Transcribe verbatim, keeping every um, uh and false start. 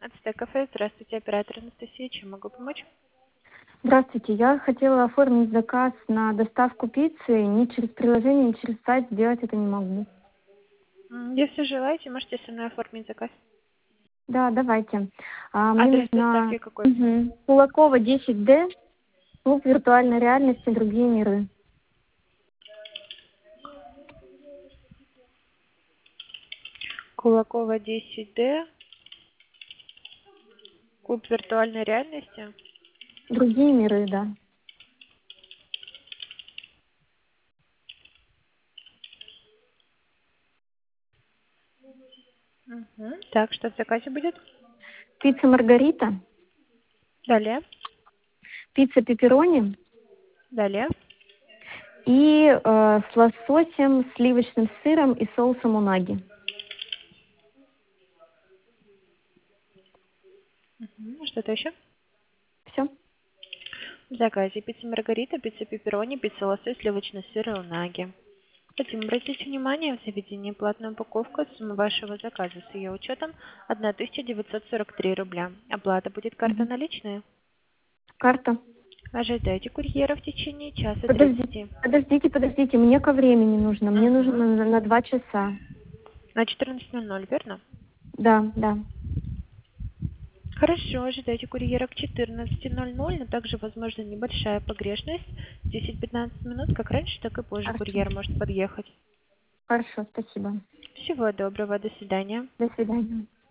Ацтек кафе. Здравствуйте, оператор Анастасия. Чем могу помочь? Здравствуйте, я хотела оформить заказ на доставку пиццы. Ни через приложение, ни через сайт сделать это не могу. М, Если желаете, можете со мной оформить заказ. Да, давайте. А, мне Адрес нужна доставки какой? Мгм. Кулакова десять дэ, клуб виртуальной реальности «Другие миры». Кулакова десять дэ. Клуб виртуальной реальности. «Другие миры», да. Мгм. Так, что в заказе будет? Пицца маргарита, Далее. пицца пепперони Далее. и э, с лососем, сливочным сыром и соусом унаги. Мгм. Что-то еще? Все? В заказе пицца маргарита, пицца пепперони, пицца лосось, сливочный сыр и унаги. Хотим обратить внимание в заведении платная упаковка. Сумма вашего заказа с ее учетом тысяча девятьсот сорок три рубля. Оплата будет карта наличная. Карта. Ожидайте курьера в течение часа Подождите, тридцати. подождите, подождите, мне ко времени нужно. Мне нужно Угу. на, на два часа. На четырнадцать ноль ноль, верно? Да, да. Хорошо, ожидайте курьера к четырнадцати ноль ноль, но также возможна небольшая погрешность. десять-пятнадцать минут, как раньше, так и позже Хорошо. курьер может подъехать. Хорошо, спасибо. Всего доброго, до свидания. До свидания.